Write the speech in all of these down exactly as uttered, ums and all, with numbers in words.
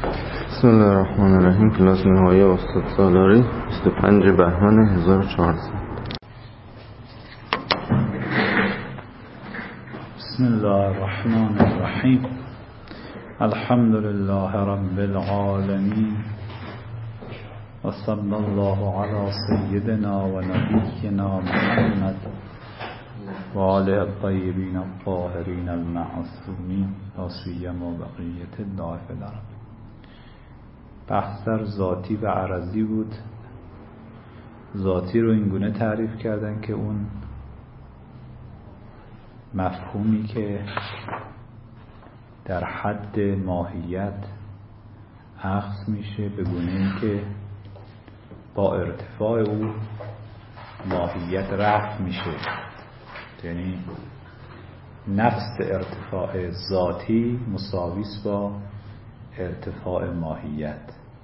بسم الله الرحمن الرحیم. کلاس نهایی استاد سالاری بیست و پنج بهمن هزار و چهارصد. بسم الله الرحمن الرحیم. الحمد لله رب العالمین و صلی الله علی سیدنا و نبینا محمد و آله الطیبین الطاهرین المعصومین لا سیما بقیة الله فی الارض. بحث در ذاتی و عرضی بود. ذاتی رو اینگونه تعریف کردن که اون مفهومی که در حد ماهیت اخذ میشه به گونه‌ای که با ارتفاع او ماهیت رفع میشه، یعنی نفس ارتفاع ذاتی مساوی است با ارتفاع ماهیت،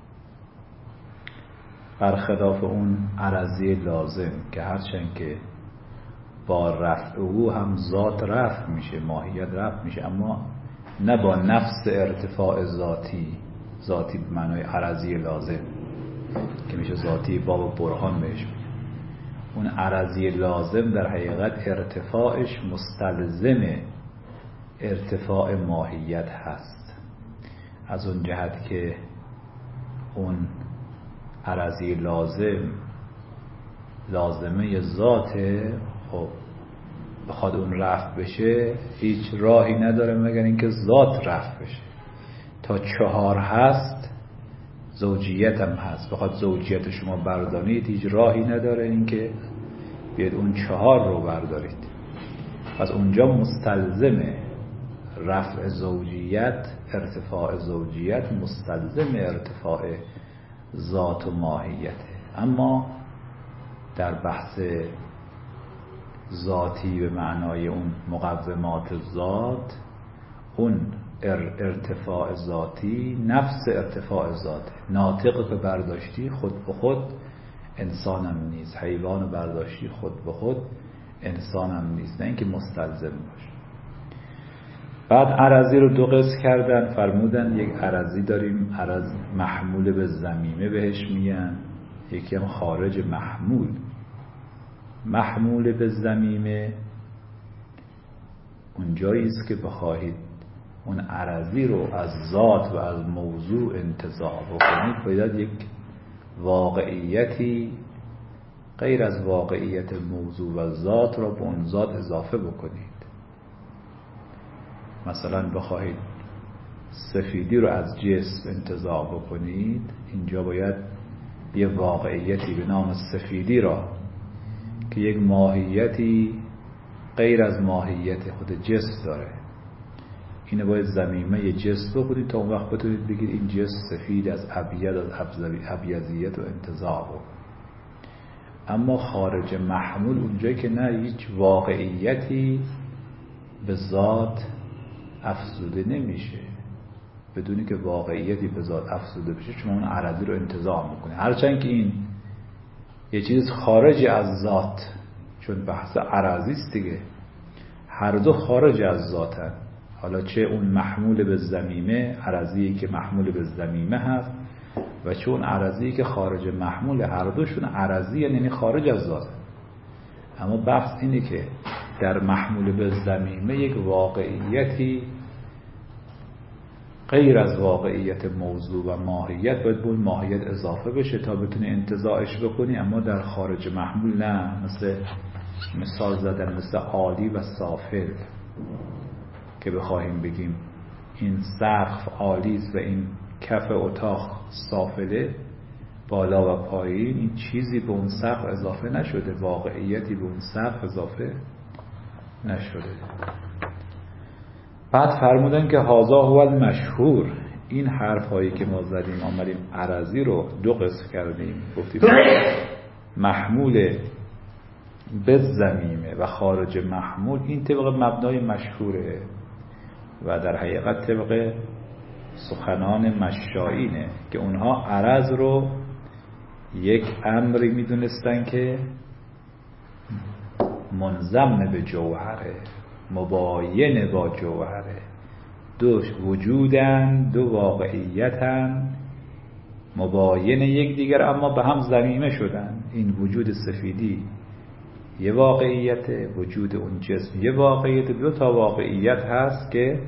برخلاف اون عرضی لازم که هرچند که با رفع او هم ذات رفع میشه، ماهیت رفع میشه، اما نه با نفس ارتفاع ذاتی. ذاتی به معنای عرضی لازم که میشه ذاتی باب برهان بهش میگه. اون عرضی لازم در حقیقت ارتفاعش مستلزم ارتفاع ماهیت هست، از اون جهت که اون عرضی لازم لازمه ذاته، خب بخواد اون رفع بشه هیچ راهی نداره مگر اینکه ذات رفع بشه. تا چهار هست زوجیت هم هست، بخواد زوجیت شما بردارید هیچ راهی نداره اینکه بیاد اون چهار رو بردارید. پس اونجا مستلزم رفع زوجیت، ارتفاع زوجیت مستلزم ارتفاع ذات و ماهیته. اما در بحث ذاتی به معنای اون مقومات ذات، اون ارتفاع ذاتی نفس ارتفاع ذاته. ناطق که برداشتی خود به خود انسانم نیست، حیوان برداشتی خود به خود انسانم نیست، نه اینکه مستلزم باشه. بعد عرضی رو دو قسم کردن، فرمودن یک عرضی داریم عرض محمول به ضمیمه بهش میگن، یکی هم خارج محمول. محمول به ضمیمه اونجایی است که بخواهید اون عرضی رو از ذات و از موضوع انتزاع بکنید، باید یک واقعیتی غیر از واقعیت موضوع و ذات را به اون ذات اضافه بکنید. مثلا بخواهید سفیدی رو از جسم انتزاع بکنید، اینجا باید یه واقعیتی به نام سفیدی را که یک ماهیتی غیر از ماهیت خود جسم داره، اینه باید ضمیمه جسم بکنید تا اون وقت بتونید بگید این جسم سفید از ابید، از ابیضیت و انتزاع بکنید. اما خارج محمول اونجایی که نه هیچ واقعیتی به ذات افزوده نمیشه، بدونی که واقعیتی به ذات افزوده بشه شما اون عرضی رو انتزاع میکنید، هرچند که این یه چیز خارج از ذات، چون بحث عرضی است دیگه، هر دو خارج از ذاتن. حالا چه اون محمول به ضمیمه، عرضی که محمول به ضمیمه هست، و چه اون عرضی که خارج محمول، هر دوشون عرضی یعنی خارج از ذات. اما بحث اینه که در محمول به ضمیمه یک واقعیتی غیر از واقعیت موضوع و ماهیت باید به اون ماهیت اضافه بشه تا بتونی انتزاعش بکنی. اما در خارج محمول نه، مثل مثال زدن مثل عالی و سافل که بخواهیم بگیم این سقف عالی است و این کف اتاق سافله، بالا و پایین، این چیزی به اون سقف اضافه نشده، واقعیتی به اون سقف اضافه نشده. بعد فرمودن که هذا هو المشهور. این حرف هایی که ما زدیم، آمدیم عرضی رو دو قسم کردیم، گفتیم محمول به ضمیمه و خارج محمول، این طبق مبنای مشهوره و در حقیقت طبق سخنان مشایینه که اونها عرض رو یک امری میدونستن که منضم به جوهره، مباین با جوهره، دو وجودن، دو واقعیتن مباین یکدیگر اما به هم ضمیمه شدن. این وجود سفیدی یه واقعیت، وجود اون جسم یه واقعیت، دو تا واقعیت هست که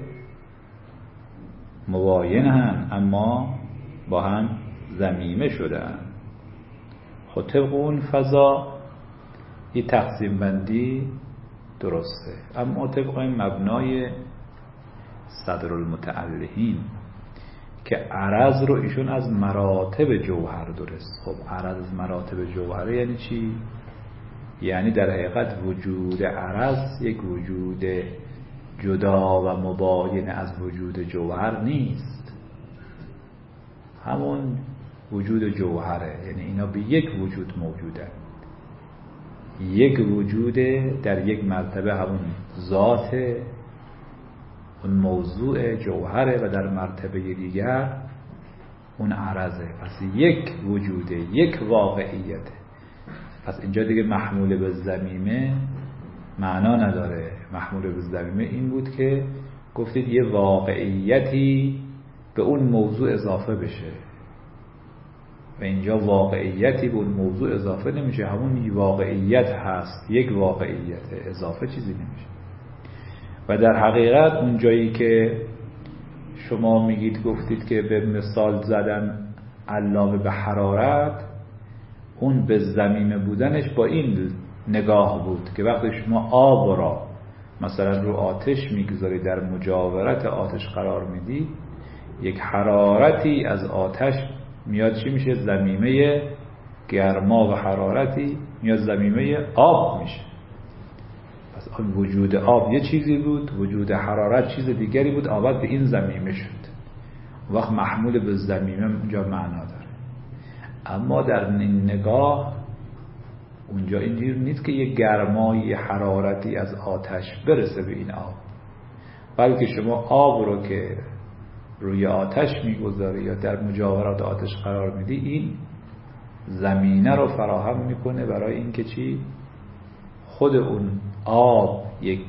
مباین هم اما با هم ضمیمه شدن. خب طبق اون فضا این تقسیم بندی درسته، اما طبق این مبنای صدرالمتعلهین که عرض رو ایشون از مراتب جوهر درست. خب عرض از مراتب جوهره یعنی چی؟ یعنی در حقیقت وجود عرض یک وجود جدا و مباین از وجود جوهر نیست، همون وجود جوهره. یعنی اینا به یک وجود موجودن، یک وجود در یک مرتبه همون ذات اون موضوع جوهره و در مرتبه دیگر اون عرضه. پس یک وجوده، یک واقعیته. پس اینجا دیگه محمول به ضمیمه معنا نداره. محمول به ضمیمه این بود که گفتید یه واقعیتی به اون موضوع اضافه بشه و اینجا واقعیتی به اون موضوع اضافه نمیشه، همون واقعیت هست، یک واقعیت، اضافه چیزی نمیشه. و در حقیقت اون جایی که شما میگید گفتید که به مثال زدن علامه به حرارت، اون به ضمیمه بودنش با این نگاه بود که وقتی شما آب را مثلا رو آتش میگذاری، در مجاورت آتش قرار میدی، یک حرارتی از آتش میاد چی میشه؟ ضمیمه گرما و حرارتی میاد ضمیمه آب میشه. پس آن وجود آب یه چیزی بود، وجود حرارت چیز دیگری بود، آب به این ضمیمه شد. وقت محمول به ضمیمه اونجا معنا داره. اما در این نگاه اونجا اینجور نیست که یه گرمایی حرارتی از آتش برسه به این آب، بلکه شما آب رو که روی آتش میگذاری یا در مجاورات آتش قرار میدی، این زمینه رو فراهم میکنه برای اینکه چی؟ خود اون آب یک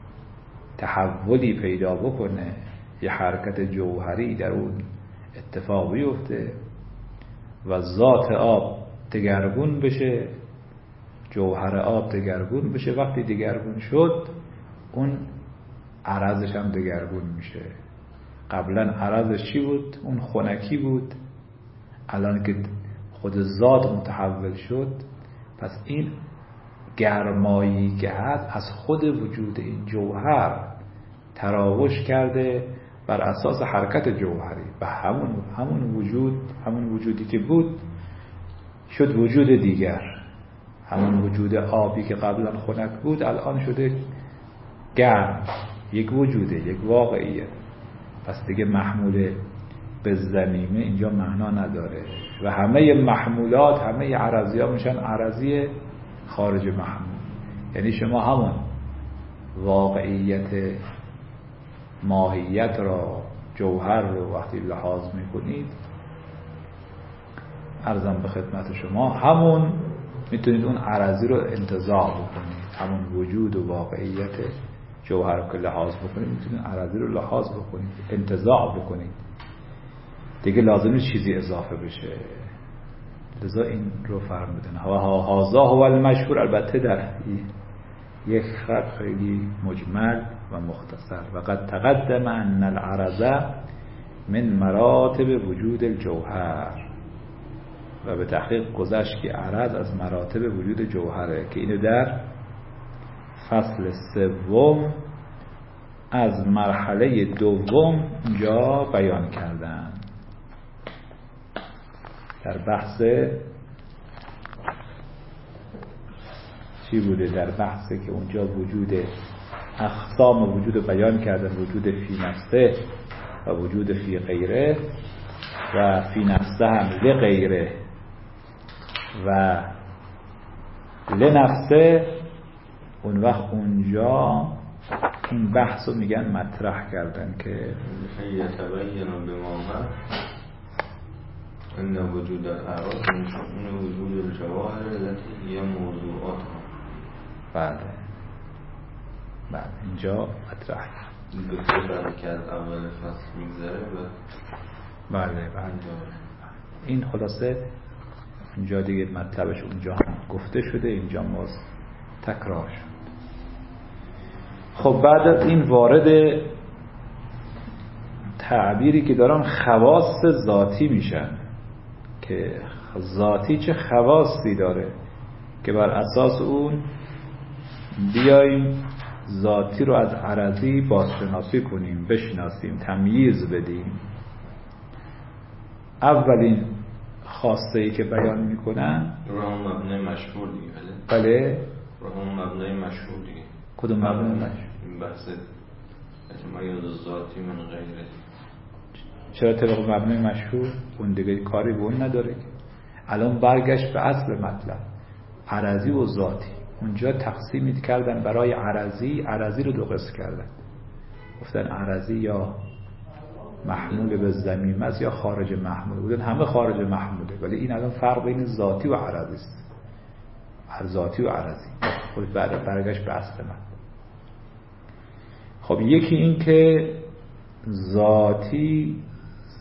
تحولی پیدا بکنه، یه حرکت جوهری در اون اتفاق بیفته و ذات آب دگرگون بشه، جوهر آب دگرگون بشه. وقتی دگرگون شد اون عرضش هم دگرگون میشه. قبلا عرضش چی بود؟ اون خنکی بود، الان که خود ذات متحول شد، پس این گرمایی که هست از خود وجود این جوهر تراوش کرده بر اساس حرکت جوهری و همون همون وجود، همون وجودی که بود شد وجود دیگر. همون وجود آبی که قبلا خنک بود الان شده گرم، یک وجوده، یک واقعیت. پس دیگه محمول به ضمیمه اینجا معنا نداره و همه محمولات، همه عرضی ها میشن عرضی خارج محمول. یعنی شما همون واقعیت ماهیت را، جوهر رو وقتی لحاظ میکنید، عرضم به خدمت شما، همون میتونید اون عرضی رو انتزاع بکنید. همون وجود و واقعیت جوهر رو که لحاظ بکنید، میتونید عرضی رو لحاظ بکنید، انتزاع بکنید. دیگه لازم نیست چیزی اضافه بشه. لذا این رو فرمودن هازا هو المشهور. البته در یک خط خیلی مجمل و مختصر: و قد تقدم ان العرض من مراتب وجود الجوهر. و به تحقیق گذشت که عرض از مراتب وجود جوهره که اینو در فصل سوم از مرحله دوم جا بیان کردن. در بحث چی بوده؟ در بحثی که اونجا وجود اقسام وجود رو بیان کردن: وجود فی نفسه و وجود فی غیره و فی نفسه هم لغیره و لنفسه. اون وقت اونجا این بحث رو میگن مطرح کردن که یتبین بما ان وجود الاعراض من شؤون وجود الجواهر التي هي موضوعاتها. بله بله اینجا مطرح. دو سه برکت اول فصل میگذره و بله بله این خلاصه اونجا دیگه مطلبش اونجا هم گفته شده، اینجا باز تکرار شد. خب بعد از این وارد تعبیری که دارن خواص ذاتی میشن که ذاتی چه خواصی داره که بر اساس اون بیاییم ذاتی رو از عرضی بازشناسی کنیم، بشناسیم، تمییز بدیم. اولین خاصه‌ای که بیان میکنن رو هم مبنای مشهور دیگه. بله بله رو هم مبنای مشهور دیگه. کدوم مبنای مشهور؟ این بحث اجماعی ذاتی من غیره. چرا طبق مبنای مشهور؟ اون دیگه کاری به اون نداره. الان برگشت به اصل مطلب، عرضی و ذاتی. اونجا تقسیم کردن برای عرضی، عرضی رو دو قسم کردن، گفتن عرضی یا محمول به ضمیم است یا خارج محمول. بودن همه خارج محموله، ولی این الان فرق بین ذاتی و عرضی است. ذاتی و عرضی خود برگشت به اصل من. خب یکی این که ذاتی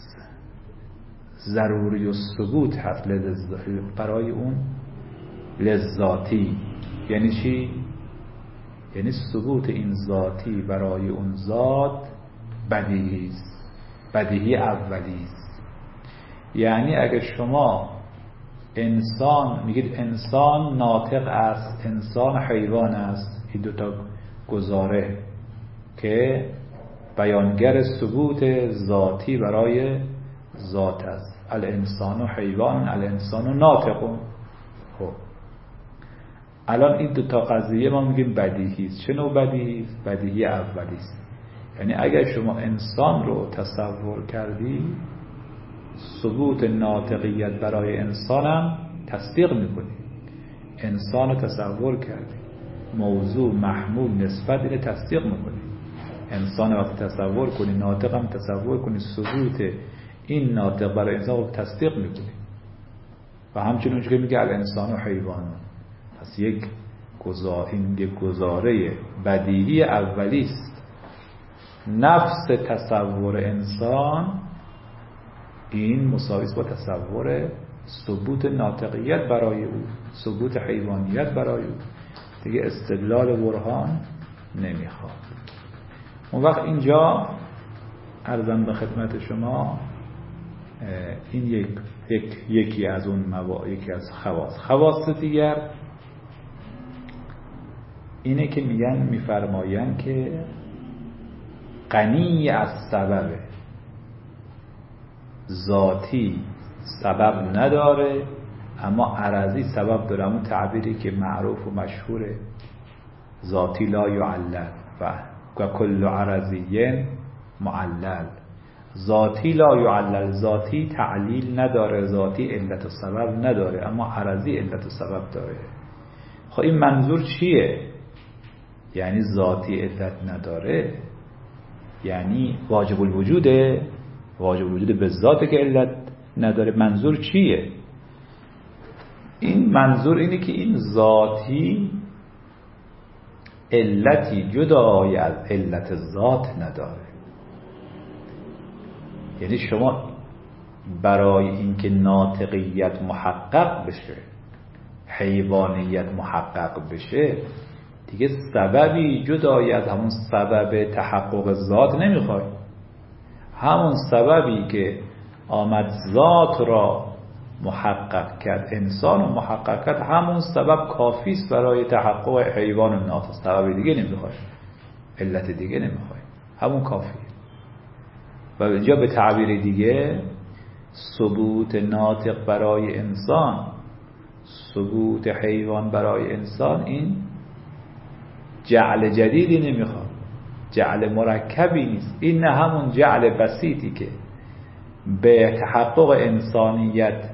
ضروری و ثبوت هست برای اون لذاتی. یعنی چی؟ یعنی ثبوت این ذاتی برای اون ذات بدیهی است، بدیهی اولی است. یعنی اگر شما انسان میگید انسان ناطق است، انسان حیوان است، این دوتا گزاره که بیانگر ثبوت ذاتی برای ذات است. الانسان و حیوان، الانسان و ناطق. خب الان این دوتا قضیه ما میگیم بدیهی است. چه نوع بدیهی است؟ بدیهی اولی است. یعنی اگر شما انسان رو تصور کردی، ثبوت ناطقیت برای انسانم تصدیق میکنی. انسان رو تصور کردی، موضوع محمول نسبت اینه تصدیق میکنی. انسان وقتی تصور کنی، ناطق هم تصور کنی، ثبوت این ناطق برای انسان رو تصدیق میکنی. و همچنین که میگه الانسان و حیوان، پس یک گزاره، این یک گزاره بدیهی اولی است. نفس تصور انسان این مساوی است با تصور ثبوت ناطقیت برای او، ثبوت حیوانیت برای او. دیگه استدلال برهان نمیخواد. اون وقت اینجا عرضم به خدمت شما این یک, یک یکی از اون موا... یکی از خواص. خواص دیگر اینه که میگن میفرماین که غنی از سببه. ذاتی سبب نداره اما عرضی سبب داره. همون تعبیری که معروف و مشهوره، ذاتی لا یعلل و کل عرضی معلل. ذاتی لا یعلل، ذاتی تعلیل نداره، ذاتی علت و سبب نداره، اما عرضی علت و سبب داره. خب این منظور چیه؟ یعنی ذاتی علت نداره، یعنی واجب الوجوده، واجب الوجود به ذاته که علت نداره. منظور چیه؟ این منظور اینه که این ذاتی علتی جدای از علت ذات نداره. یعنی شما برای اینکه ناطقیت محقق بشه، حیوانیت محقق بشه، دیگه سببی جدای از همون سبب تحقق ذات نمیخوای. همون سببی که آمد ذات را محقق کرد، انسان رو محقق کرد، همون سبب کافی است برای تحقق حیوان و ناطق. سبب دیگه نمیخوای، علت دیگه نمیخوای، همون کافیه. و اینجا به تعبیر دیگه ثبوت ناطق برای انسان، ثبوت حیوان برای انسان، این جعل جدیدی نمیخواد، جعل مرکبی نیست. این نه همون جعل بسیطی که به تحقق انسانیت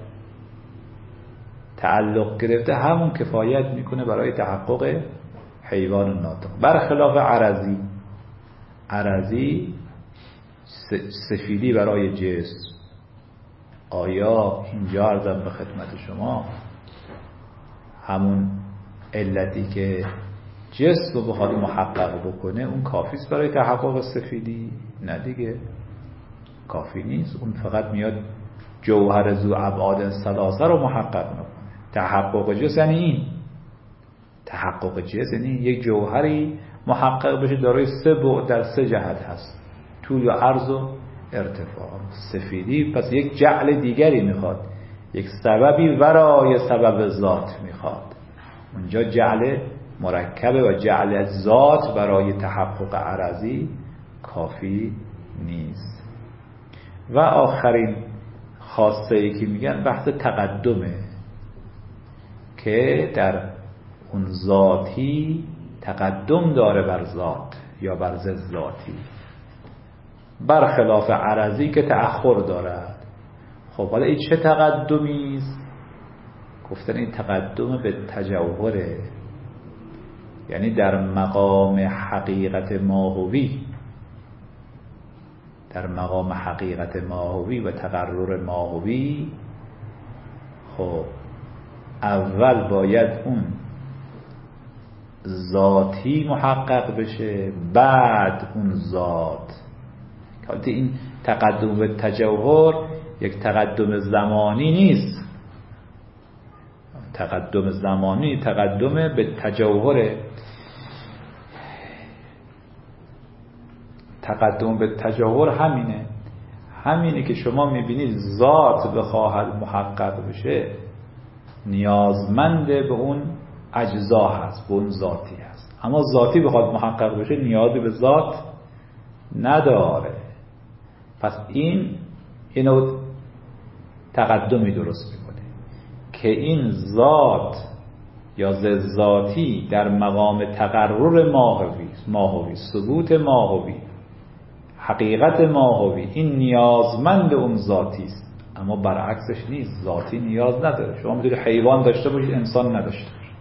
تعلق گرفته، همون کفایت میکنه برای تحقق حیوان و ناطق. برخلاف عرضی، عرضی سفیدی برای جسم. آیا اینجا عرضم به خدمت شما همون علتی که جسم رو بخواد محقق بکنه اون کافی است برای تحقق سفیدی؟ نه دیگه، کافی نیست. اون فقط میاد جوهر ذو ابعاد ثلاثه رو محقق میکنه. تحقق جسم یعنی این، تحقق جسم یعنی یک جوهری محقق بشه دارای سه بعد در سه جهت هست، طول و عرض و ارتفاع. سفیدی پس یک جعل دیگری میخواد، یک سببی ورای سبب ذات میخواد. اونجا جعل مرکبه و جعل ذات برای تحقق عرضی کافی نیست. و آخرین خاصه ای که میگن بحث تقدمه که در اون ذاتی تقدم داره بر ذات یا بر ضد ذاتی، برخلاف عرضی که تأخر دارد. خب حالا این چه تقدمی است؟ گفتن این تقدم به تجوهره، یعنی در مقام حقیقت ماهوی، در مقام حقیقت ماهوی و تقرر ماهوی. خب اول باید اون ذاتی محقق بشه، بعد اون ذات. البته این تقدم به تجوهر یک تقدم زمانی نیست، تقدم زمانی تقدم به تجوهره. تقدم به تجوهر همینه، همینه که شما میبینید ذات بخواهد محقق بشه نیازمند به اون اجزا هست، به اون ذاتی هست. اما ذاتی بخواد محقق بشه نیازی به ذات نداره. پس این اینو تقدمی درست میکنه که این ذات یا ضد ذاتی در مقام تقرر ماهوی، ماهوی ثبوت ماهوی، حقیقت ماهوی، این نیازمند اون ذاتی است. اما برعکسش نیست، ذاتی نیاز نداره. شما میتونید حیوان داشته باشید انسان نداشته باشید.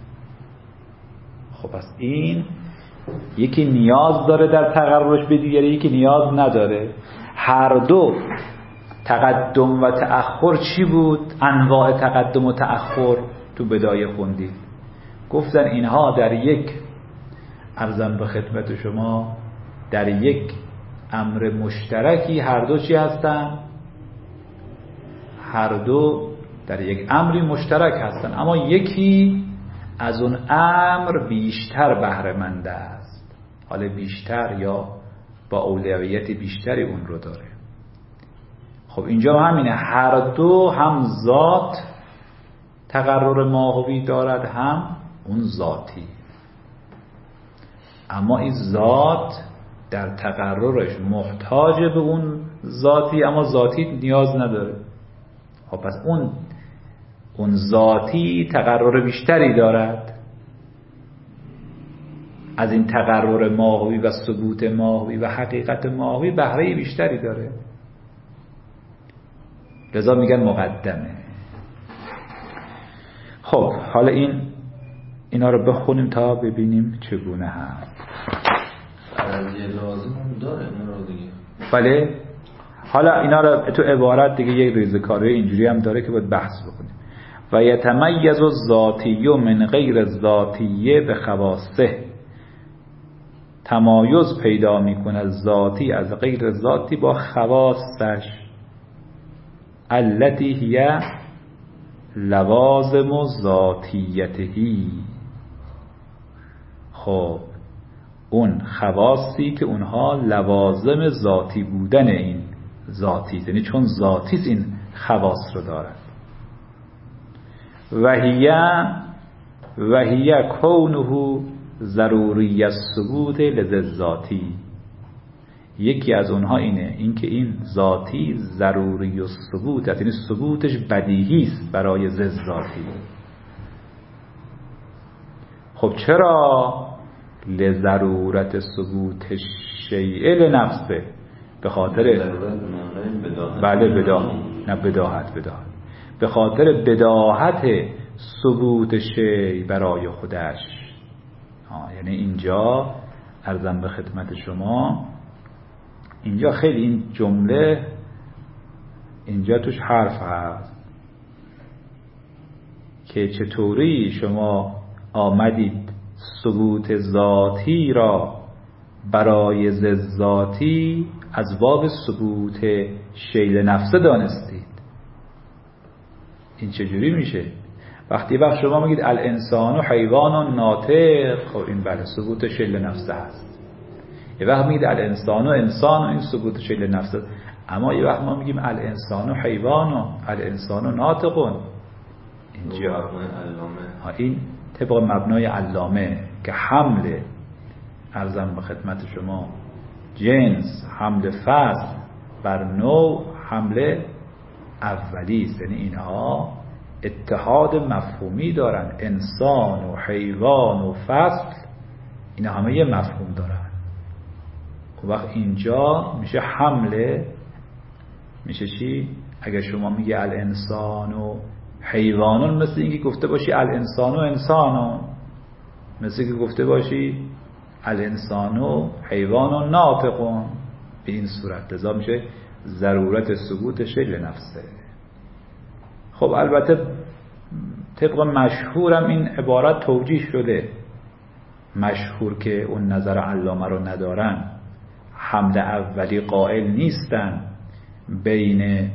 خب پس این یکی نیاز داره در تقررش به دیگری، یکی نیاز نداره. هر دو تقدم و تأخر چی بود؟ انواع تقدم و تأخر تو بدایه خوندید. گفتن اینها در یک، عرضم به خدمت شما، در یک امر مشترکی هر دو چی هستن؟ هر دو در یک امری مشترک هستن، اما یکی از اون امر بیشتر بهره مند است. حالا بیشتر یا با اولویت بیشتری اون رو داره. خب اینجا همینه، هر دو هم ذات تقرر ماهوی دارد هم اون ذاتی. اما این ذات در تقررش محتاج به اون ذاتی، اما ذاتی نیاز نداره. خب پس اون اون ذاتی تقرر بیشتری دارد، از این تقرر ماهوی و ثبوت ماهوی و حقیقت ماهوی بهره بیشتری داره، لذا میگن مقدمه. خب حالا این اینا رو بخونیم تا ببینیم چگونه هست. عرضی لازم هم داره اینا رو دیگه. بله، حالا اینا رو تو عبارت دیگه یک ریزکاری اینجوری هم داره که باید بحث بکنیم. و یتمیز الذاتی من غیر الذاتی به خواصه، تمایز پیدا میکنه ذاتی از غیر ذاتی با خواصش، التی هی لوازم ذاتیتهی. خب اون خواصی که اونها لوازم ذاتی بودن این ذاتی، یعنی چون ذاتی این خواص رو دارد. و هی و هی کونه ضروری الثبوت لذاتی. یکی از اونها اینه، اینکه این ذاتی ضروری الثبوت است، یعنی ثبوتش بدیهی است برای ضد ذاتی. خب چرا؟ لضرورت ثبوت الشیء لنفسه، به خاطر بله بداهت، نه بداهت بداهت به خاطر بداهت ثبوت شیء برای خودش. آه یعنی اینجا عرضم به خدمت شما، اینجا خیلی این جمله اینجا توش حرف هست که چطوری شما آمدید ثبوت ذاتی را برای ذاتی از باب ثبوت شیل نفسه دانستید. این چجوری میشه؟ وقتی وقت شما میگید الانسان و حیوان و ناطق، خب این بله ثبوت شیل نفسه هست. یه وقت میگید الانسان و انسان و این ثبوت شیل نفسه، اما یه وقت ما میگیم الانسان و حیوان و الانسان و ناطقون. اینجا این طبق مبنای علامه که حمل عرضم به خدمت شما جنس، حمل فصل بر نوع حمل اولی است. یعنی اینها اتحاد مفهومی دارن، انسان و حیوان و فصل اینا همه یه مفهوم دارن. اون وقت اینجا میشه حمله، میشه چی؟ اگر شما میگه الانسان و حیوانون، مثل اینکه گفته باشی الانسان و انسانون، مثل اینکه گفته باشی الانسان و حیوان و ناطقون. به این صورت لذا میشه ضرورت ثبوت شیل نفسه. خب البته طبق مشهورم این عبارت توجیه شده، مشهور که اون نظر علامه رو ندارن، حمل اولی قائل نیستن بین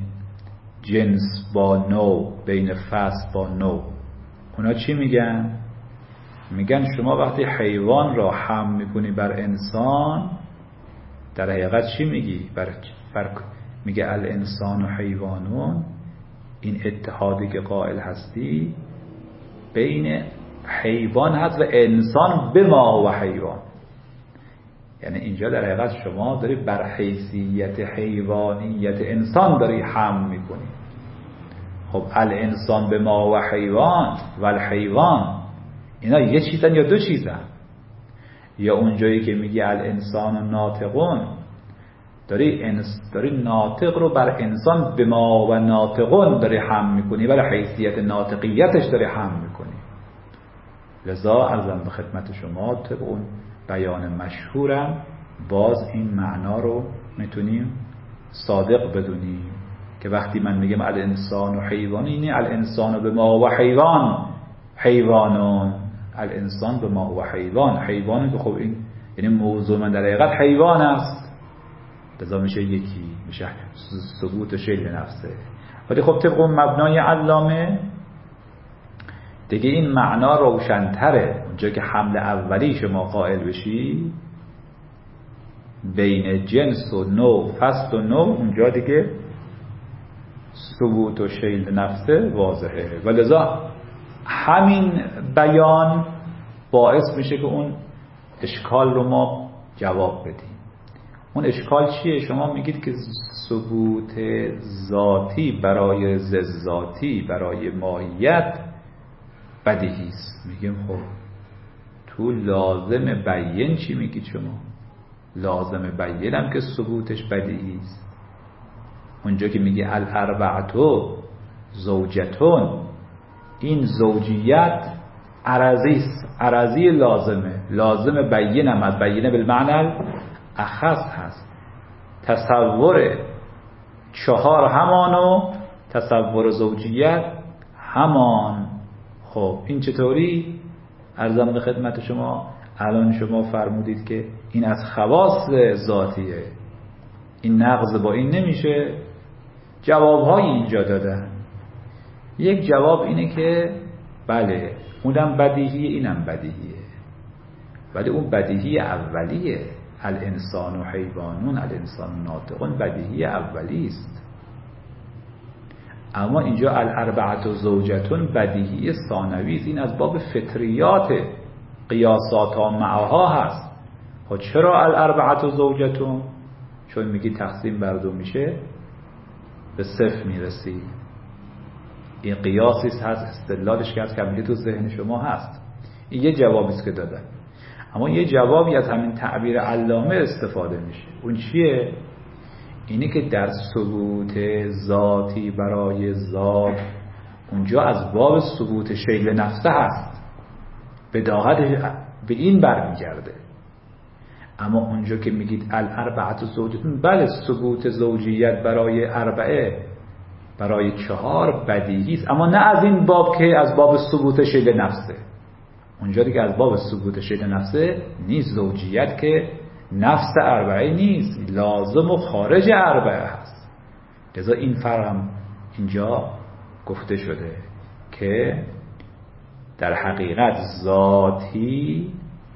جنس با نوع، بین فصل با نوع. اونا چی میگن؟ میگن شما وقتی حیوان را حمل میکنی بر انسان، در حقیقت چی میگی؟ بر فرق میگه الانسان و حیوانون، این اتحادی که قائل هستی بین حیوان هست و انسان به ما و حیوان. یعنی اینجا در حقیقت شما داری بر حیثیت حیوانیت انسان داری حمل میکنی. خب الانسان به ما و حیوان و الحیوان اینا یه چیزن یا دو چیزن؟ یا اونجایی که میگی الانسان و ناطقون، داری انس داری ناطق رو بر انسان به ما و ناطقون داری حمل میکنی، برای حیثیت ناطقیتش داری حمل میکنی. لذا عرضم به خدمت شما طبق اون بیان مشهورم باز این معنا رو میتونیم صادق بدونیم که وقتی من میگم الانسان و حیوان، اینه الانسان به ما و حیوان حیوانون، الانسان به ما و حیوان حیوانه که خب این یعنی موضوع من در حقیقت حیوان است، لذا میشه یکی، میشه ثبوت شیل نفسه. ولی خب طبق مبنای علامه دیگه این معنا روشن‌تره. اونجا که حمل اولی شما قائل بشی بین جنس و نوع، فصل و نوع، اونجا دیگه ثبوت و شیل نفسه واضحه. ولذا همین بیان باعث میشه که اون اشکال رو ما جواب بدیم. اون اشکال چیه؟ شما میگید که ثبوت ذاتی برای ذاتی، برای ماهیت بدیهی است. میگیم خب تو لازم بیان چی میگید شما؟ لازم بیان هم که ثبوتش بدیهی است. اونجا که میگه الاربعتو زوجتون، این زوجیت عرضی است، عرضی لازمه، لازم بیان هم از بیانه بالمعنی اخص هست. تصور چهار همان و تصور زوجیت همان. خب این چطوری؟ عرضم به خدمت شما الان شما فرمودید که این از خواص ذاتیه، این نقض با این نمیشه. جوابهای اینجا دادن. یک جواب اینه که بله اونم بدیهیه اینم بدیهیه، ولی اون بدیهی اولیه، الانسان و حیوانون الانسان و ناطقون بدیهی اولی است. اما اینجا الاربعت و زوجتون بدیهی ثانوی است. این از باب فطریات قیاسات ها معها هست. خب چرا الاربعت و زوجتون؟ چون میگی تقسیم بر دو میشه به صفر میرسی. این قیاسی هست، استدلالش که هست که میگه تو ذهن شما هست. این یه جوابی است که دادن. اما یه جوابی از همین تعبیر علامه استفاده میشه. اون چیه؟ اینه که در ثبوت ذاتی برای ذات اونجا از باب ثبوت شیل نفسه هست، بداهت به این برمیگرده. اما اونجا که میگید الاربعت زوجتون، بله ثبوت زوجیت برای اربعه، برای چهار بدیهی است، اما نه از این باب که از باب ثبوت شیل نفسه. اونجا دیگه از باب ثبوت شیء نفسه نیست. زوجیت که نفس اربعه نیست، لازم و خارج اربعه هست. لذا این فرق هم اینجا گفته شده که در حقیقت ذاتی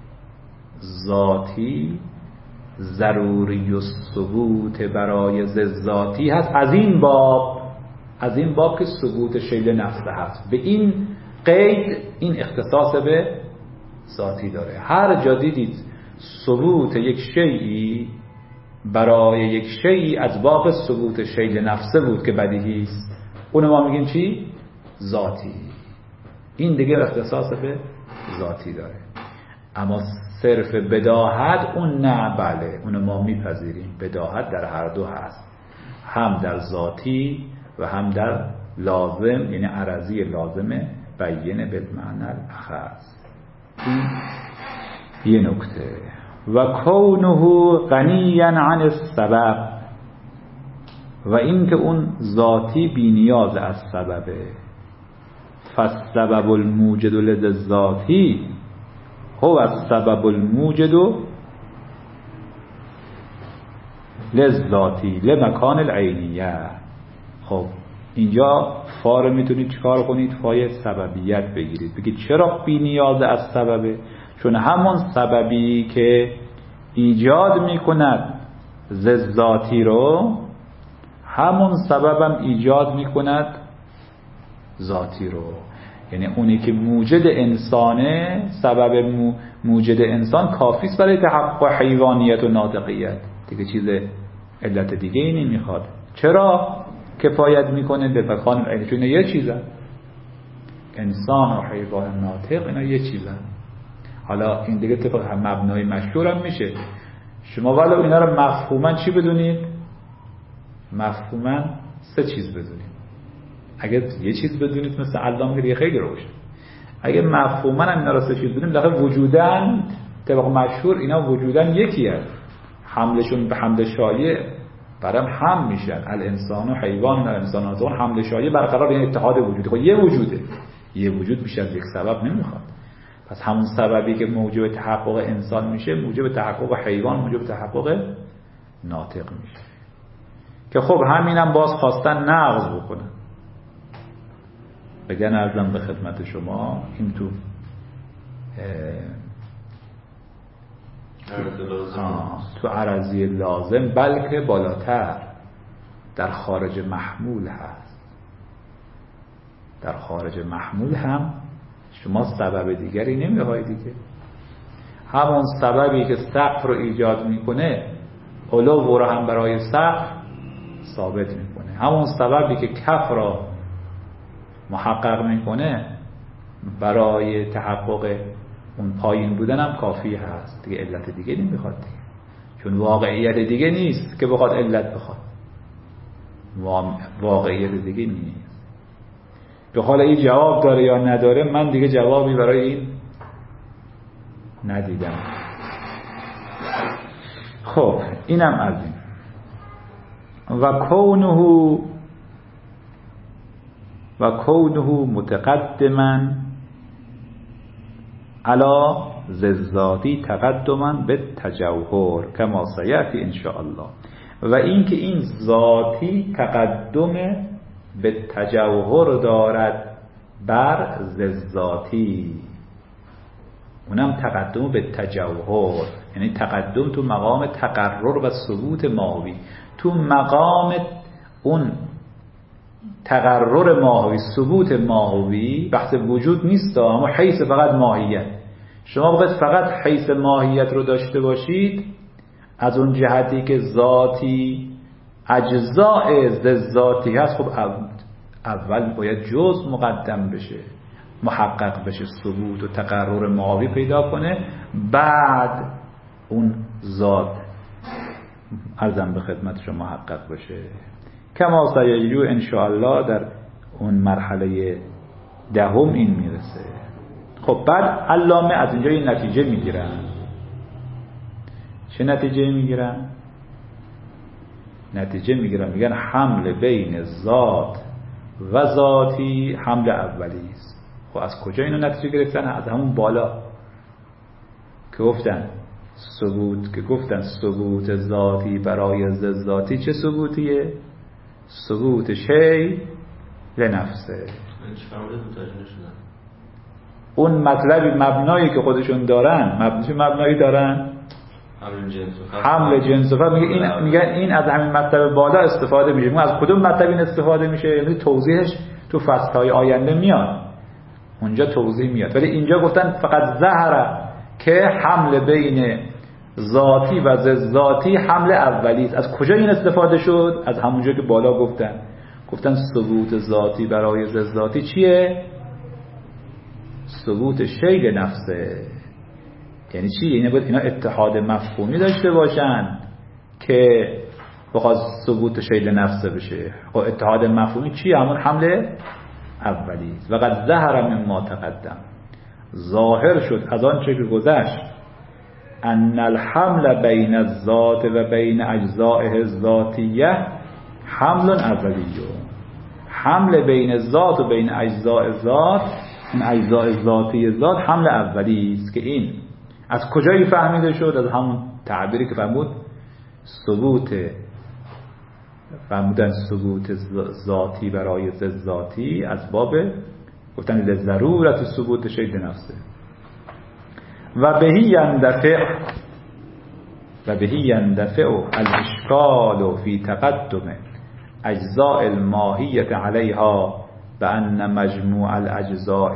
ذاتی ضروری و ثبوت برای ذاتی هست. از این باب از این باب که ثبوت شیء نفس هست، به این قید این اختصاص به ذاتی داره. هر جا دیدید ثبوت یک شیئی برای یک شیئی از باب ثبوت شیء نفسه بود که بدیهی است، اون ما میگیم چی؟ ذاتی. این دیگه اختصاص به ذاتی داره. اما صرف بداهت اون نه، بله اون ما میپذیریم. بداهت در هر دو هست، هم در ذاتی و هم در لازم، یعنی عرضی لازمه بیینه بالمعنی الاخص. این یه نکته. و کونه غنیا عن السبب، و این که اون ذاتی بی نیاز از سببه. فالسبب الموجد للذاتی هو السبب الموجد للذاتی لمکان العینیه. خب اینجا فا رو میتونید چیکار کنید؟ فای سببیت بگیرید، بگید چرا بی نیاز از سببه؟ چون همون سببی که ایجاد میکند ذاتی رو، همون سببم ایجاد میکند ذاتی رو. یعنی اونی که موجد انسانه، سبب موجد انسان کافیست برای تحقق حیوانیت و ناطقیت، دیگه چیز علت دیگه ای نمیخواد. چرا کفایت میکنه؟ به مکان عینی، چون یه چیزه، انسان و حیوان ناطق اینا یه چیزه. حالا این دیگه طبق مبنای مشهور هم میشه. شما ولو اینا رو مفهوما چی بدونید؟ مفهوما سه چیز بدونید. اگه یه چیز بدونید مثل علامه دیگه خیلی روشن. اگه مفهوما هم اینا رو سه چیز بدونید، داخل وجودن طبق مشهور اینا وجودن یکیه. حملشون به حمل شایع برام هم میشن. الانسان و حیوان و الانسان و حیوان حمل شایع برقرار، یعنی اتحاد وجودی. خب یه وجوده، یه وجود بیش از یک سبب نمیخواد. پس همون سببی که موجب تحقق انسان میشه، موجب تحقق حیوان، موجب تحقق ناطق میشه. که خب همینم باز خواستن نقض بکنن. بگن ارزم به خدمت شما این تو تو عرضی لازم، بلکه بالاتر در خارج محمول هست. در خارج محمول هم شما سبب دیگری نمیخواید دیگه. همون سببی که سقف رو ایجاد میکنه، علو رو هم برای سقف ثابت میکنه. همون سببی که کف را محقق میکنه، برای تحقق اون پایین بودن هم کافی هست دیگه. علت دیگه نمیخواد دیگه، چون واقعیت دیگه نیست که بخواد علت بخواد. واقعیت دیگه نیست. به حال این جواب داره یا نداره، من دیگه جوابی برای این ندیدم. خب اینم از این. و کونه و کونه متقدما علی ذاتی تقدما به تجوهر کما سیأتی ان شاء الله. و این که این ذاتی تقدم به تجوهر دارد بر ذاتی، اونم تقدم به تجوهر، یعنی تقدم تو مقام تقرر و ثبوت ماهوی. تو مقام اون تقرر ماهوی، ثبوت ماهوی، بحث وجود نیست، اما حیث فقط ماهیت. شما باید فقط حیث ماهیت رو داشته باشید، از اون جهتی که ذاتی اجزاء ذاتی هست. خب اول باید جزء مقدم بشه، محقق بشه، ثبوت و تقرر ماهوی پیدا کنه، بعد اون ذات عرضم به خدمت شما محقق بشه. کما سیجو ان شاء الله در اون مرحله دهم این میرسه. خب بعد علامه از اینجا این نتیجه میگیرن. چه نتیجه میگیرن؟ نتیجه میگیرن میگن حمل بین ذات و ذاتی حمل اولی است. خب از کجا اینو نتیجه گرفتن؟ از همون بالا که گفتن ثبوت، که گفتن ثبوت ذاتی برای ضد ذاتی چه ثبوتیه؟ ثبوت شی لنفسه. اون مطلبی مبنایی که خودشون دارن، مبنی مبنایی دارن حمل جنس و فعل. میگه این میگن این از همین مطلب بالا استفاده میشه. از کدوم مطلب این استفاده میشه؟ یعنی توضیحش تو فصل‌های آینده میاد، اونجا توضیح میاد. ولی اینجا گفتن فقط ظهر که حمل بین ذاتی و ضد ذاتی حمل اولی است. از کجا این استفاده شد؟ از همونجا که بالا گفتن گفتن ثبوت ذاتی برای ضد ذاتی چیه؟ ثبوت شی نفسه. یعنی چی؟ یعنی باید اینا اتحاد مفهومی داشته باشن که بخواد ثبوت شی نفسه بشه. خب اتحاد مفهومی چیه؟ همون حمل اولی است. وقد ظهر مما تقدم، ظاهر شد از آن چه که گذشت، ان الحمل بین الذات و بین اجزائه الذاتیه حمل اولیه. حمل بین ذات و بین اجزاء ذات، این اجزاء ذاتی ذات حمل اولی است. که این از کجایی فهمیده شد؟ از همون تعبیری که فرمود ثبوت، فرمودن ثبوت ذاتی برای ضد ذاتی از باب گفتن لضرورت ثبوت شی نفسه. و بهی یندفع و بهی یندفع الاشکال فی تقدم اجزاء الماهیت علیها بأن مجموع الاجزاء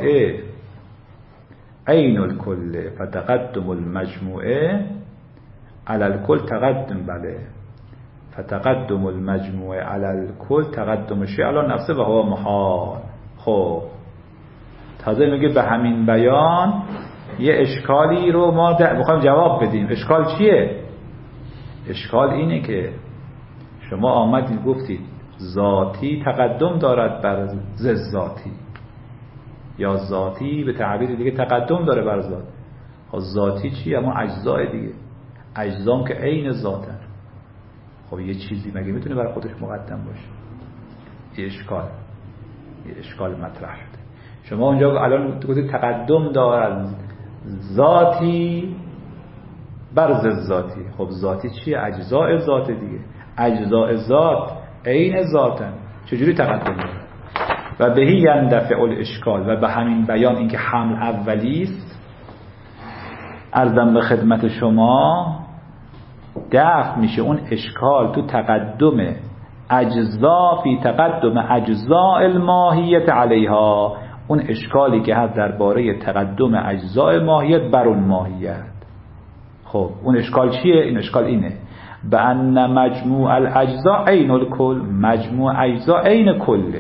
عین الکل فتقدم المجموع علی الکل تقدم بله فتقدم المجموع علی الکل تقدم شیء علی نفسه و هو محال. خب تازه میگه به همین بیان یه اشکالی رو ما میخوایم جواب بدیم. اشکال چیه؟ اشکال اینه که شما آمدید گفتید ذاتی تقدم دارد بر ضد ذاتی، یا ذاتی به تعبیر دیگه تقدم داره بر ذات. خب ذاتی چیه؟ اما اجزاء دیگه، اجزام که عین ذاتن. خب یه چیزی مگه میتونه بر خودش مقدم باشه؟ یه اشکال یه اشکال مطرح شده. شما اونجا الان گفتید تقدم دارد ذاتی بر ضد ذاتی. خب ذاتی چیه؟ اجزاء ذات دیگه، اجزاء ذات عین ذاتن، چجوری تقدم داره؟ و بهی یندفع الاشکال، و به همین بیان اینکه حمل اولی است، عرضم به خدمت شما دفع میشه اون اشکال تو تقدم اجزا فی تقدم اجزاء الماهیت علیها، اون اشکالی که هست درباره تقدم اجزاء ماهیت بر اون ماهیت. خب اون اشکال چیه؟ این اشکال اینه بأن مجموع الاجزاء عین الکل، مجموع اجزا عین کله.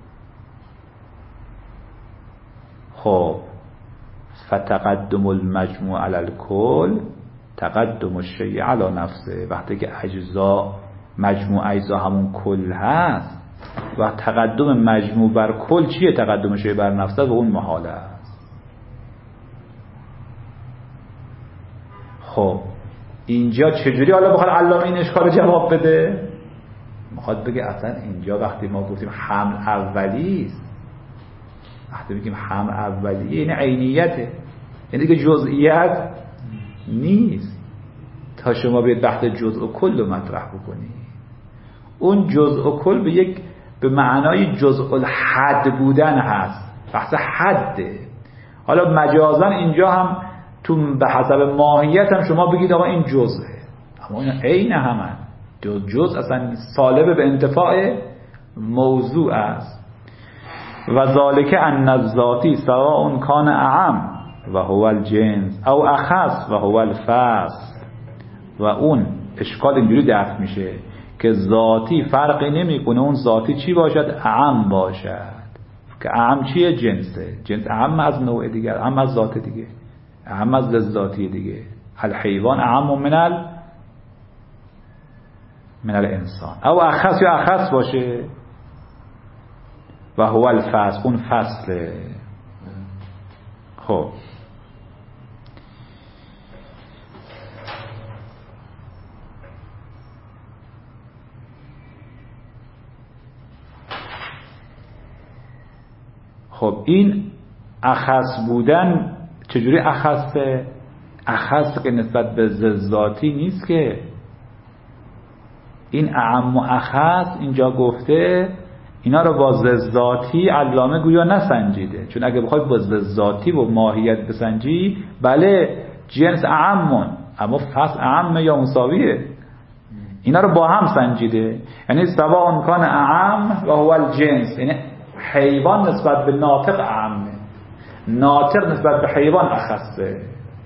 خب فتقدم المجموع علی الکل تقدم الشیء علی نفسه. وقتی که اجزا مجموع اجزا همون کل هست و تقدم مجموع بر کل چیه؟ تقدم شیء بر نفسه و اون محاله است. خب اینجا چجوری حالا بخواد علامه این اشکال رو جواب بده؟ میخواد بگه اصلا اینجا وقتی ما گفتیم حمل اولی است، وقتی میگیم حمل اولیه یعنی عینیته، یعنی که جزئیت نیست تا شما بیاید بحث جزء و کل رو مطرح بکنی. اون جزء و کل به یک به معنای جزء الحد بودن هست، بحث حده. حالا مجازا اینجا هم تو به حسب ماهیت هم شما بگید آقا این جزءه، اما این عین همن. جزء اصلا سالب به انتفاع موضوع است. و ذالک ان الذاتی سواء کان اعم و هو الجنس او اخص و هو الفصل. و اون اشکال اینجوری دفع میشه که ذاتی فرقی نمیکنه اون ذاتی چی باشد، اعم باشد. که اعم چیه؟ جنسه. جنس اعم از نوع دیگر، اعم از ذات دیگه، اعم از ذاتی دیگه. الحیوان اعم من ال من الانسان. او اخص یا اخص باشه و هو الفصل، اون فصله. خب خب این اخص بودن چجوری اخصه؟ اخص که نسبت به ذاتی نیست که. این اعم و اخص اینجا گفته اینا رو با ذاتی علامه گویا نسنجیده، چون اگه بخوای با ذاتی و ماهیت بسنجی بله جنس اعمون، اما فصل اعم یا مساویه. اینا رو با هم سنجیده، یعنی سواء کان اعم و هو الجنس، یعنی حیوان نسبت به ناطق اعمه، ناطق نسبت به حیوان اخصه.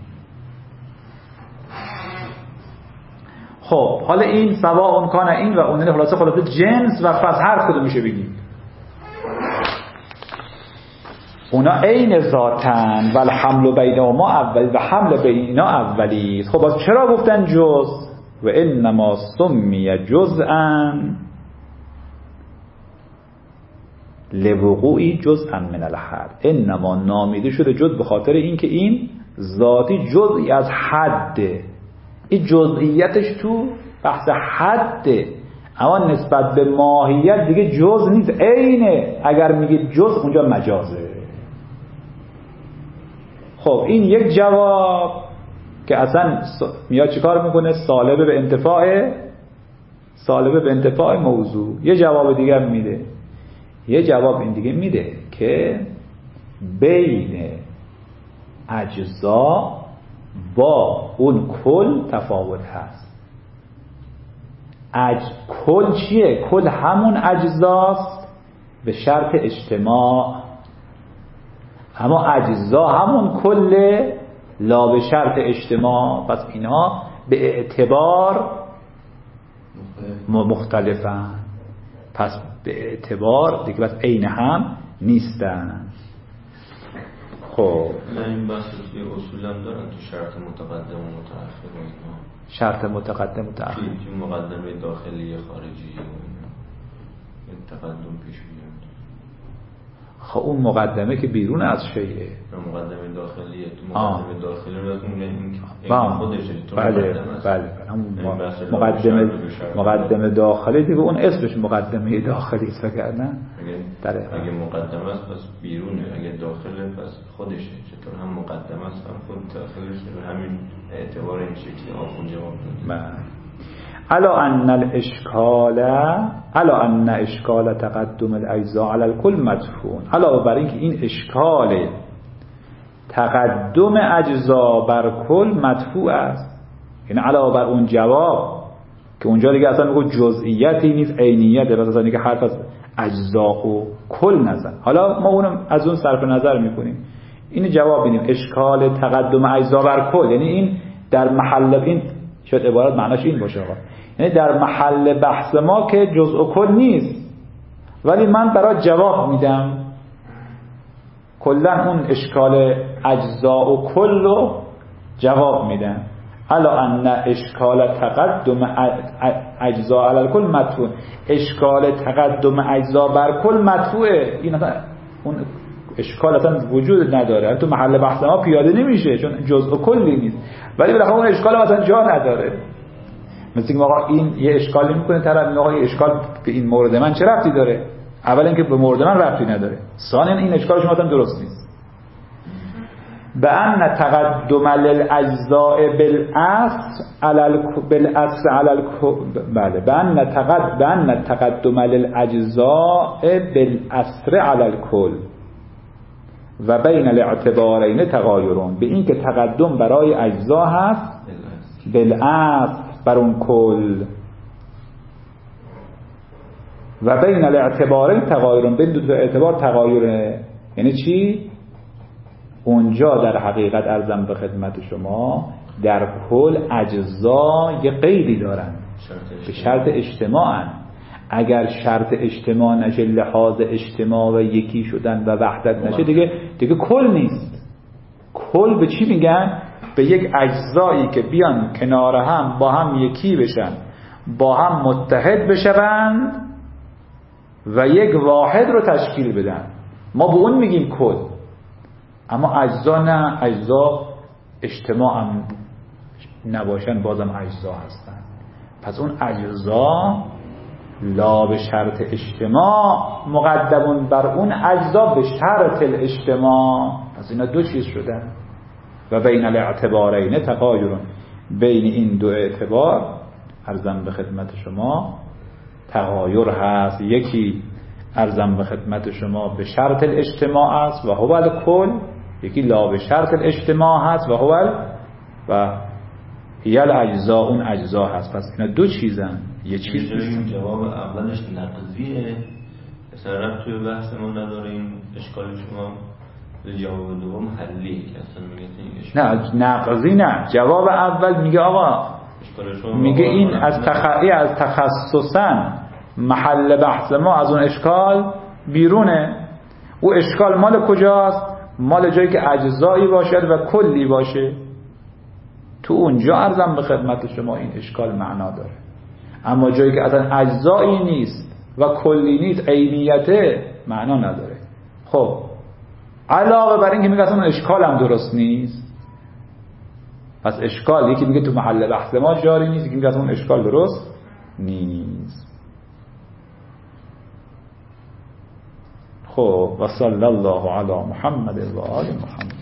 خب حالا این سواء کان این و اون، خلاصه خلاصه جنس و فصل هر کدومشه بگیم اونا عین ذاتن و الحمل بینهما اولی و حمل بین اینا اولی. خب باز چرا گفتن جز؟ و انما سمی جزءا لوقوعی جزءا من الحد، انما نامیده شده جز به خاطر اینکه این ذاتی جزئی از حده، این جزئیتش تو بحث حده، اما نسبت به ماهیت دیگه جز نیست، عینه. اگر میگید جز اونجا مجازه. خب این یک جواب که اصلا میاد چیکار میکنه؟ سالبه به انتفاع سالبه به انتفاع موضوع. یه جواب دیگه میده، یه جواب این دیگه میده که بین اجزا با اون کل تفاوت هست. اج... کل چیه؟ کل همون اجزاست به شرط اجتماع، اما اجزا همون کله لا به شرط اجتماع. پس اینا به اعتبار مختلفن، پس به اعتبار دیگه بس عین هم نیستن. خب این بحث توی اصول هم دارن تو شرط متقدم و متأخر و اینا. شرط متقدم و متأخر توی مقدمه داخلی خارجی و اینا این تقدم پیش میاد. خب اون مقدمه که بیرون از شیعه، مقدمه داخلیه. تو مقدمه داخلی رو میگن این خودشه، تو بله مقدمه است. بله همون مقدمه مقدمه داخلی دیگه اون اسمش مقدمه داخلی است، وگرنه اگه اگه مقدمه است پس بیرونه، اگه داخله پس خودشه. چطور هم مقدمه است هم خود داخلش، رو همین اعتبار این شکلی آخون جواب داده. الا ان الاشکال الا ان اشکال تقدم الاجزاء علی الکل مدفون، علاوه بر اینکه این اشکال تقدم اجزا بر کل مدفوع است، یعنی علاوه بر اون جواب که اونجا دیگه اصلا میگه جزئیاتی نیست عینیته، بس اصلا دیگه حرف از اجزا و کل نزن. حالا ما اونم از اون صرف نظر میکنیم، این جواب میدیم اشکال تقدم اجزا بر کل، یعنی این در محل این شاید عبارت معناش این باشه آقا، یعنی در محل بحث ما که جزء و کل نیست، ولی من برای جواب میدم کلا اون اشکال اجزا و کل رو جواب میدم. الا ان اشکال تقدم اجزا علی الکل مدفوع، اشکال تقدم اجزا بر کل مدفوعه، این اون اشکال اصلا وجود نداره، تو محل بحث ما پیاده نمیشه چون جزء و کلی نیست، ولی بالاخره اون اشکال اصلا جا نداره. مثل اینکه آقا این یه اشکالی میکنه طرف میگه آقا این اشکال به این مورد من چه ربطی داره؟ اولا اینکه به مورد من ربطی نداره، ثانیا این اشکال شما هم درست نیست. به ان تقدم الاجزاء بالاصل علی بالاصل علی بله به ان تقدم تقدم الاجزاء بالاصل علی الکل و بین الاعتبارین تغایرون، به این که تقدم برای اجزا هست بالاصل بر اون کل و بین الاعتبارین تغایرون، بین دو تا اعتبار تغایره. یعنی چی؟ اونجا در حقیقت عرضم به خدمت شما در کل اجزا یه قیدی دارن به شرط اجتماعن، اگر شرط اجتماع نشه، لحاظ اجتماع و یکی شدن و وحدت نشه، دیگه دیگه کل نیست. کل به چی میگن؟ به یک اجزایی که بیان کنار هم با هم یکی بشن، با هم متحد بشوند و یک واحد رو تشکیل بدن، ما به اون میگیم کل. اما اجزا نه، اجزا اجتماع هم نباشن بازم اجزا هستن. پس اون اجزا لا به شرط اجتماع مقدمون بر اون اجزا به شرط الاجتماع. از اینا دو چیز شدن. و بین الاعتبارین تغایرون، بین این دو اعتبار عرضم به خدمت شما تغایر هست. یکی عرضم به خدمت شما به شرط الاجتماع است و هو الکل، یکی لا به شرط الاجتماع هست و هو ال و هی الاجزاء، اون اجزا هست. پس اینا دو چیزن، یه چیز نیست. جواب اولش نقضیه، اصلا ربط توی بحث ما نداره این اشکال شما. جواب دوم حلی که اصلا میگه نه نقضی نه. جواب اول میگه آقا میگه این از تخصصی از تخصصا محل بحث ما از اون اشکال بیرونه. او اشکال مال کجاست؟ مال جایی که اجزایی باشد و کلی باشه. تو اونجا عرضم به خدمت شما این اشکال معنا داره. اما جایی که اصلا اجزایی نیست و کلی نیست، عینیته، معنا نداره. خب علاوه بر این که میگه اصلا اشکال هم درست نیست، پس اشکال یکی میگه تو محل بحث ما جاری نیست، یکی میگه اصلا اشکال درست نیست. خب و صلی الله علی محمد و آل محمد.